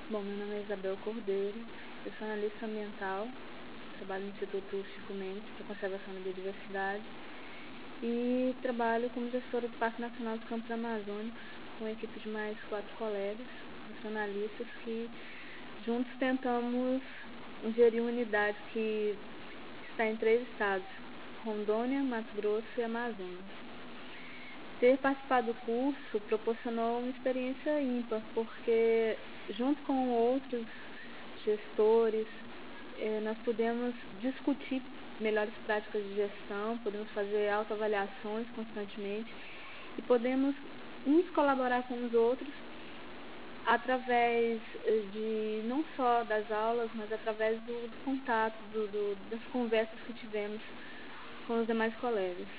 Bom, meu nome é Isabel Cordeiro, eu sou analista ambiental, trabalho no Instituto Chico Mendes para Conservação da Biodiversidade e trabalho como gestora do Parque Nacional dos Campos Amazônicos com uma equipe de mais 4 colegas, nacionalistas, que juntos tentamos gerir uma unidade que está em 3 estados, Rondônia, Mato Grosso e Amazonas. Ter participado do curso proporcionou uma experiência ímpar, porque junto com outros gestores, nós podemos discutir melhores práticas de gestão, podemos fazer autoavaliações constantemente e podemos uns colaborar com os outros através de não só das aulas, mas através do contato, das conversas que tivemos com os demais colegas.